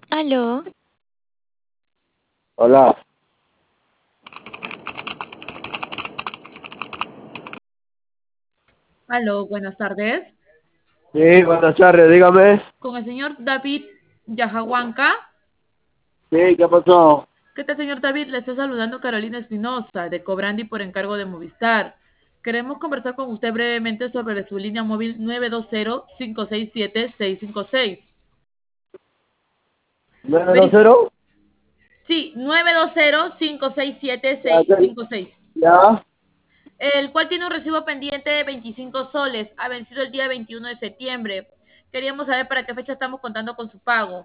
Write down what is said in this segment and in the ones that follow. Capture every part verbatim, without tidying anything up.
Aló, Hola. Aló, buenas tardes. Sí, buenas tardes, dígame. Con el señor David Yajahuanca. Sí, ¿qué pasó? ¿Qué tal, señor David? Le está saludando Carolina Espinosa, de Cobrandi por encargo de Movistar. Queremos conversar con usted brevemente sobre su línea móvil nueve dos cero, cinco seis siete, seis cinco seis. ¿nueve dos Verif cero? sí, nueve dos cero, cinco seis siete, Ya, seis cinco seis. ya. El cual tiene un recibo pendiente de veinticinco soles. Ha vencido el día veintiuno de septiembre. Queríamos saber para qué fecha estamos contando con su pago.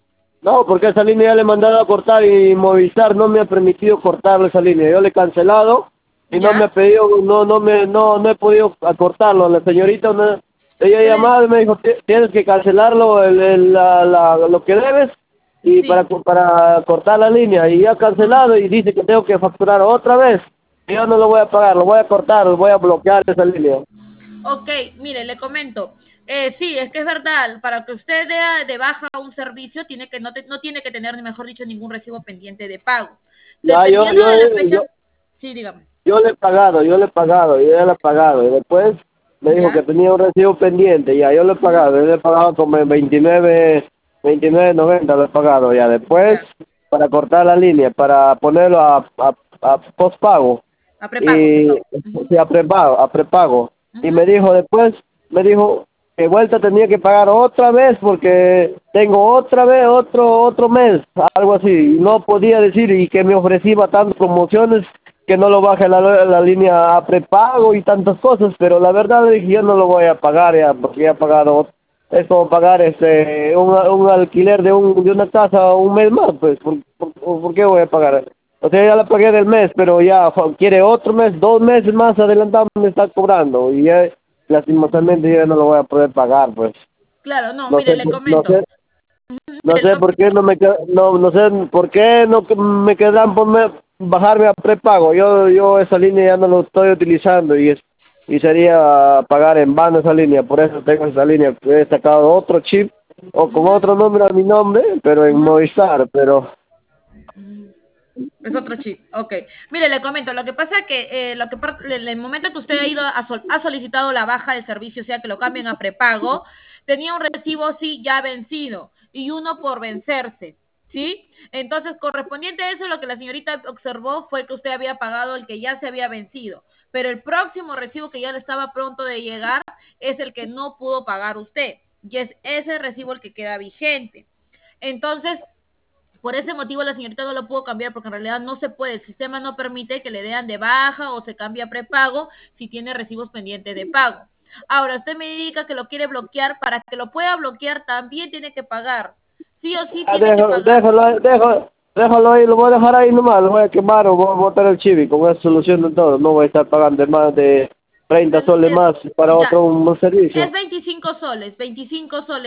No, porque esa línea ya le he mandado a cortar y Movistar no me ha permitido cortarle esa línea. Yo le he cancelado y no me ¿Ya? ha pedido, no, no me, no, no he podido acortarlo. La señorita, no, ella ha ¿Qué le... llamado y me dijo, "Ti- tienes que cancelarlo, el, el- la, la, lo que debes y para, Sí. co- para cortar la línea". Y ya ha Ah. cancelado y dice que tengo que facturar otra vez. Y yo no lo voy a pagar, lo voy a cortar, lo voy a bloquear esa línea. Ok, mire, le comento. Eh, sí, es que es verdad, para que usted dé de baja un servicio, tiene que, no, te- no tiene que tener, mejor dicho, ningún recibo pendiente de pago. Ya, yo, Dependiendo yo, de la yo, fecha, sí, dígame. yo le he pagado, yo le he pagado, yo ya le he pagado. Y después me dijo que ¿Ya? tenía un recibo pendiente, ya, yo le he pagado, yo le he pagado como en veintinueve, veintinueve noventa le he pagado ya. Después, Ya. para cortar la línea, para ponerlo a, a, a postpago, A prepago, y prepago. sí, a prepago, a prepago. Y Ujú. me dijo después, me dijo que vuelta tenía que pagar otra vez porque tengo otra vez otro otro mes, algo así. Y no podía decir y que me ofrecía tantas promociones que no lo baje la, la línea a prepago y tantas cosas, pero la verdad le dije yo no lo voy a pagar ya porque ya he pagado. Es como pagar este un, un alquiler de un de una casa un mes más, pues ¿por, por, por qué voy a pagar? O sea, ya la pagué del mes, pero ya jo, quiere otro mes, dos meses más adelantado me está cobrando y ya lastimosamente ya no lo voy a poder pagar, pues. Claro, no, No mire, sé, le por- no sé, comento. no Mire, le sé por qué comento. no me qued- no no sé por qué no que me quedan por me- bajarme a prepago. Yo yo esa línea ya no lo estoy utilizando y es y sería pagar en vano esa línea, por eso tengo esa línea. He sacado otro chip o con Ujú, otro nombre a mi nombre, pero en ujú. Movistar, pero Es otro chip, ok. Mire, le comento, lo que pasa es que eh, lo que par- en el momento que usted ha ido a sol- ha solicitado la baja del servicio, o sea, que lo cambien a prepago, tenía un recibo sí ya vencido y uno por vencerse, ¿sí? Entonces, correspondiente a eso, lo que la señorita observó fue que usted había pagado el que ya se había vencido, pero el próximo recibo que ya le estaba pronto de llegar es el que no pudo pagar usted y es ese recibo el que queda vigente. Entonces, por ese motivo la señorita no lo pudo cambiar porque en realidad no se puede, el sistema no permite que le den de baja o se cambie a prepago si tiene recibos pendientes de pago. Ahora, usted me indica que lo quiere bloquear, para que lo pueda bloquear también tiene que pagar. Sí o sí ah, tiene que déjalo, pagar. déjalo, ahí, déjalo, déjalo ahí, lo voy a dejar ahí nomás, lo voy a quemar o voy a botar el chivi, con esa solución de todo. No voy a estar pagando más de treinta Es, soles es, más para ya, otro un servicio. es veinticinco soles, veinticinco soles.